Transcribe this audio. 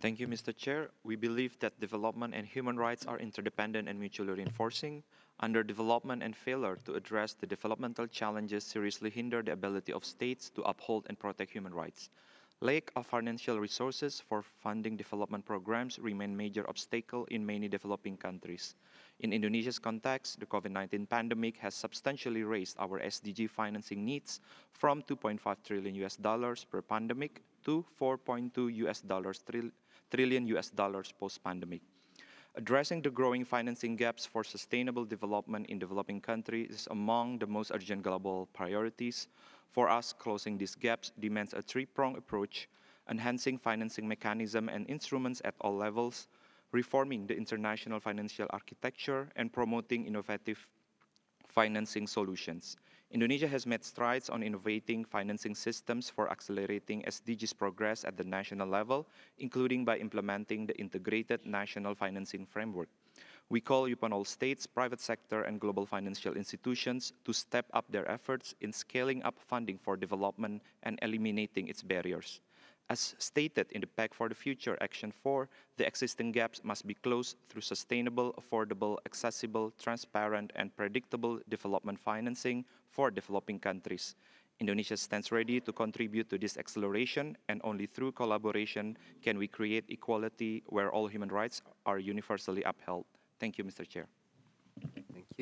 Thank you, Mr. Chair. We believe that development and human rights are interdependent and mutually reinforcing. Underdevelopment and failure to address the developmental challenges seriously hinder the ability of states to uphold and protect human rights. Lack of financial resources for funding development programs remain major obstacle in many developing countries. In Indonesia's context, the COVID-19 pandemic has substantially raised our SDG financing needs from 2.5 trillion US dollars per pandemic to 4.2 trillion US dollars post-pandemic. Addressing the growing financing gaps for sustainable development in developing countries is among the most urgent global priorities. For us, closing these gaps demands a three-pronged approach, enhancing financing mechanisms and instruments at all levels, reforming the international financial architecture, and promoting innovative financing solutions. Indonesia has made strides on innovating financing systems for accelerating SDGs progress at the national level, including by implementing the Integrated National Financing Framework. We call upon all states, private sector, and global financial institutions to step up their efforts in scaling up funding for development and eliminating its barriers. As stated in the Pact for the Future Action 4, the existing gaps must be closed through sustainable, affordable, accessible, transparent, and predictable development financing for developing countries. Indonesia stands ready to contribute to this acceleration, and only through collaboration can we create equality where all human rights are universally upheld. Thank you, Mr. Chair. Thank you.